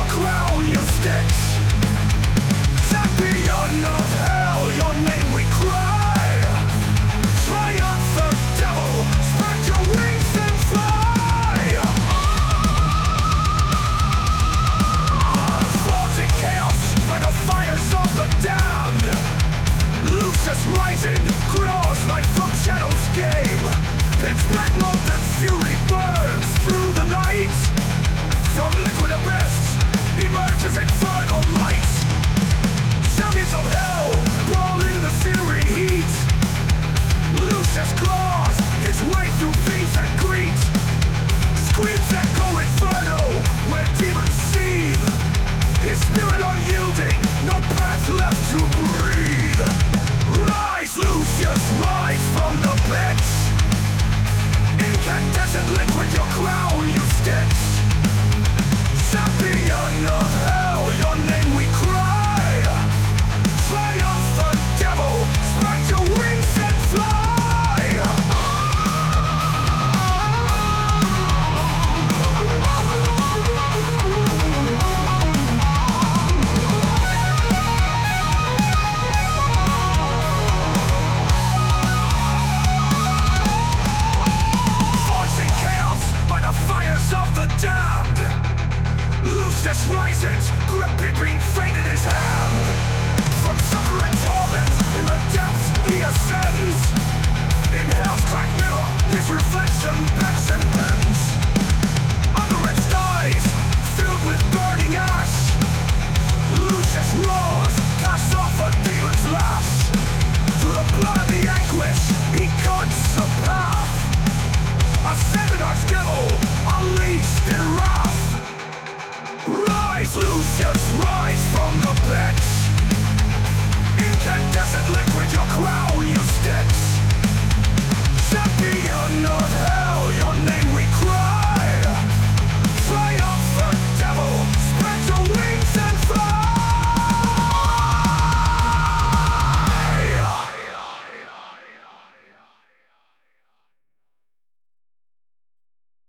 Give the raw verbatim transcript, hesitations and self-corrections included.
crown you stitch. Champion of hell, your name we cry. Triumph the devil, spread your wings and fly. Floating chaos by the fires of the damned. Lucius rising, claws like from Shadow's game. Its black molten fury burns through the night. From liquid abyss emerges infernal light. Champions of hell brawl in the fury heat. Lucius claws his way through fiends and greed. Screams echo inferno where demons seethe. His spirit unyielding, no path left to breathe. Rise, Lucius, rise from the pit. Incandescent liquid, your crown you stitch. Champion of hell, your name we cry. Triumph the devil, spread your wings and fly. Forcing chaos by the fires of the damned. Lucius rises, gripping between fate in his hand. From suffering torment, in the depths he ascends. In hell's cracked mirror, his reflection bends and bends. Under its eyes, filled with burning ash, Lucius roars, casts off a demon's lash. Through the blood of the anguish, he cuts the path. A seven arch-devil, unleashed in wrath. Rise, Lucius, rise from the pit. Incandescent liquid, your crown you stitch.